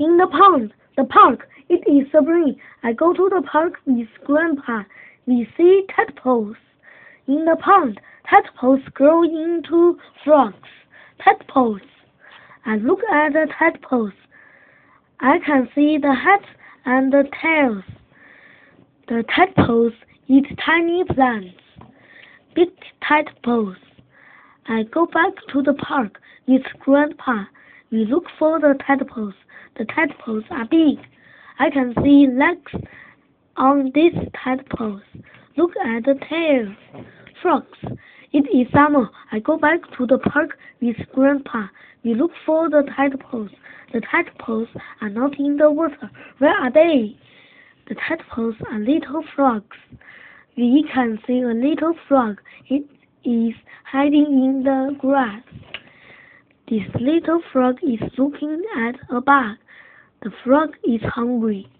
In the pond, the park. It is spring. I go to the park with Grandpa. We see tadpoles. In the pond, tadpoles grow into frogs. Tadpoles. I look at the tadpoles. I can see the heads and the tails. The tadpoles eat tiny plants. Big tadpoles. I go back to the park with Grandpa. We look for the tadpoles. The tadpoles are big. I can see legs on these tadpoles. Look at the tails. Frogs. It is summer. I go back to the park with Grandpa. We look for the tadpoles. The tadpoles are not in the water. Where are they? The tadpoles are little frogs. We can see a little frog. It is hiding in the grass. This little frog is looking at a bug. The frog is hungry.